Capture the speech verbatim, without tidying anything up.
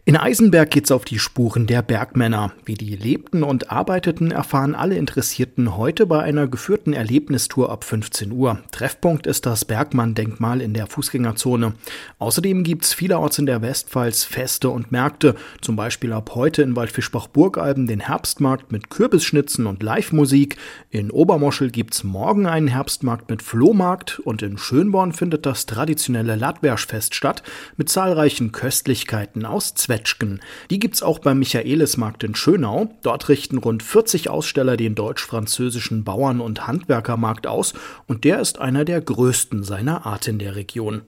In Eisenberg geht's auf die Spuren der Bergmänner. Wie die lebten und arbeiteten, erfahren alle Interessierten heute bei einer geführten Erlebnistour ab fünfzehn Uhr. Treffpunkt ist das Bergmann-Denkmal in der Fußgängerzone. Außerdem gibt's vielerorts in der Westpfalz Feste und Märkte. Zum Beispiel ab heute in Waldfischbach-Burgalben den Herbstmarkt mit Kürbisschnitzen und Live-Musik. In Obermoschel gibt's morgen einen Herbstmarkt mit Flohmarkt. Und in Schönborn findet das traditionelle Latwerschfest statt mit zahlreichen Köstlichkeiten aus Zwetschgen. Die gibt's auch beim Michaelismarkt in Schönau. Dort richten rund vierzig Aussteller den deutsch-französischen Bauern- und Handwerkermarkt aus und der ist einer der größten seiner Art in der Region.